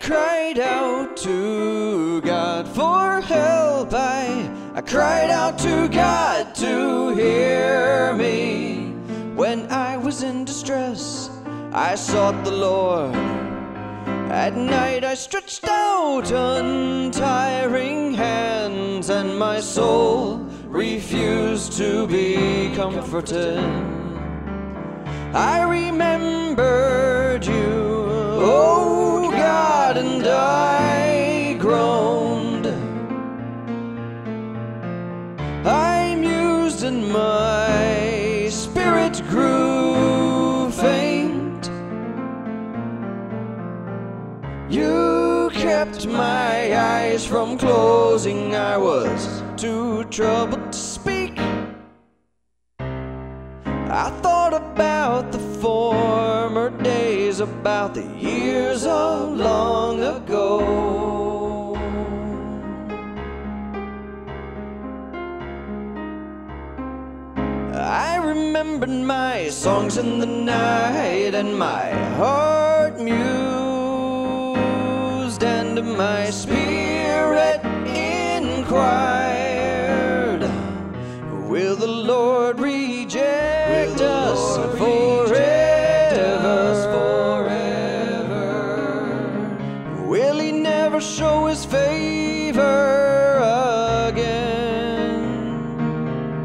cried out to God for help. I cried out to God to hear me. When I was in distress, I sought the Lord. At night I stretched out untiring hands, and my soul refused to be comforted. I remembered you, oh God, and I groaned. I mused and my spirit grew faint. You kept my eyes from closing. I was too troubled to speak. I thought about the former days, about the years of long ago. I remembered my songs in the night, and my heart mused, and my spirit inquired, will the Lord reject